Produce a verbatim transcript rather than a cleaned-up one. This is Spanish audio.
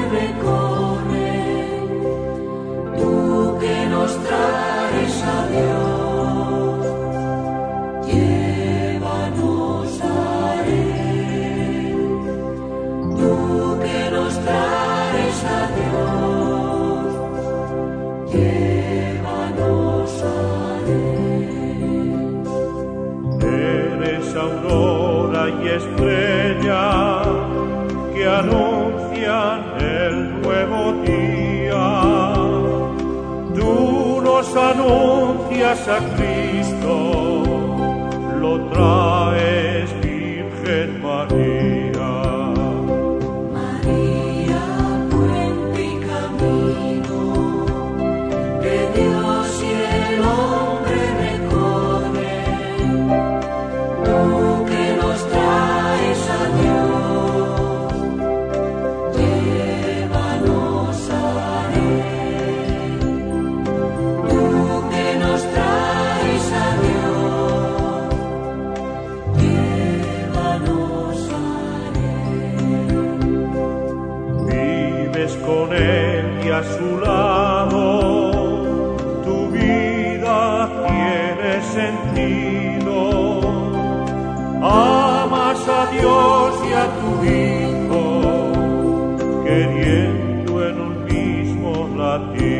recorren, tú que nos traes a Dios, llévanos a Él. Tú que nos traes a Dios, llévanos a Él. Eres aurora y estrella que anuncian el nuevo día. Tú nos anuncias a Cristo, lo traes, Virgen María. María, puente y camino, de Dios y el hombre recorren, tú que nos traes a Dios, llévanos a Él. Tú que nos traes a Dios, llévanos a Él. Vives con Él y a su lado, tu vida tiene sentido. Amas a Dios y a tu Hijo, queriendo en un mismo latir.